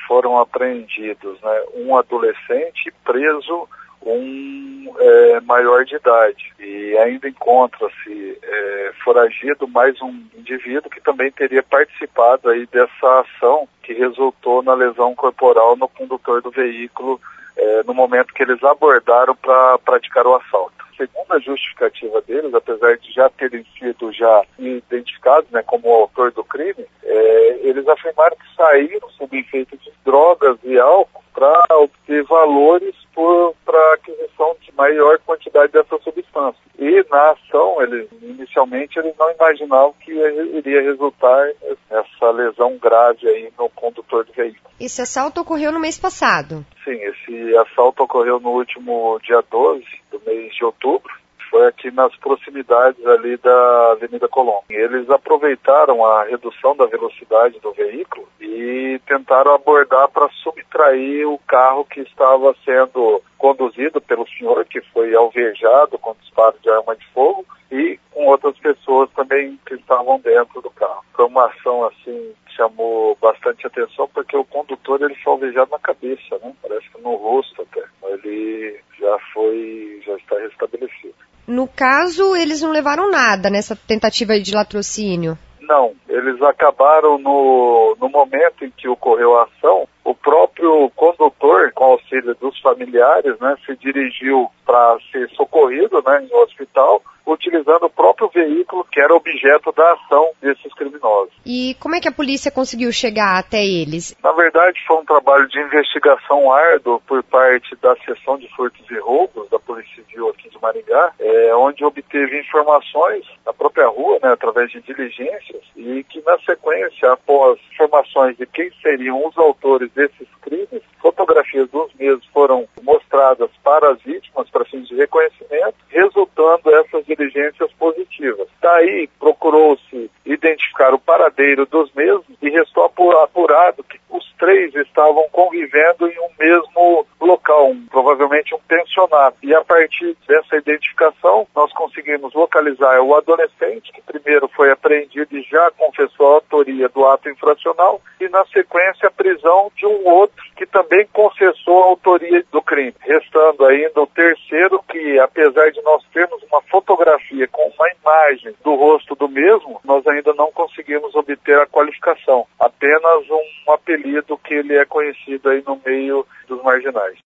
foram apreendidos, né, um adolescente preso, um maior de idade, e ainda encontra-se foragido mais um indivíduo que também teria participado aí dessa ação que resultou na lesão corporal no condutor do veículo no momento que eles abordaram para praticar o assalto. Segundo a justificativa deles, apesar de já terem sido identificados, né, como o autor do crime, eles afirmaram que saíram sob efeito de drogas e álcool para obter valores para aquisição de maior quantidade dessa substância. E na ação, inicialmente, eles não imaginavam que iria resultar essa lesão grave aí no condutor do veículo. Esse assalto ocorreu no mês passado? Sim, esse assalto ocorreu no último dia 12 do mês de outubro. Foi aqui nas proximidades ali da Avenida Colombo. Eles aproveitaram a redução da velocidade do veículo e tentaram abordar para subtrair o carro que estava sendo conduzido pelo senhor, que foi alvejado com disparo de arma de fogo, e com outras pessoas também que estavam dentro do carro. Foi uma ação assim que chamou bastante atenção, porque o condutor ele foi alvejado na cabeça, né? Parece que no rosto até. Ele já está restabelecido. No caso, eles não levaram nada nessa tentativa de latrocínio? Não, eles acabaram no momento em que ocorreu a ação, o próprio condutor, com auxílio dos familiares, né, se dirigiu para ser socorrido, né, em um hospital, utilizando o próprio veículo que era objeto da ação desses criminosos. E como é que a polícia conseguiu chegar até eles? Na verdade, foi um trabalho de investigação árduo por parte da Seção de Furtos e Roubos da Polícia Civil aqui de Maringá, onde obteve informações na própria rua, né, através de diligências, e que na sequência, após informações de quem seriam os autores desses crimes, fotografias dos mesmos foram mostradas para as vítimas para fins de reconhecimento, resultando essas diligências positivas. Daí procurou-se identificar o paradeiro dos mesmos e restou apurado que os três estavam convivendo em um mesmo local, provavelmente um pensionato. E a partir dessa identificação, nós conseguimos localizar o adolescente, que primeiro foi apreendido e já confessou a autoria do ato infracional, e na sequência a prisão de um outro que também confessou a autoria do crime. Restando ainda o terceiro, que apesar de nós termos uma fotografia com uma imagem do rosto do mesmo, nós ainda não conseguimos obter a qualificação. Apenas um apelido que ele é conhecido aí no meio dos marginais.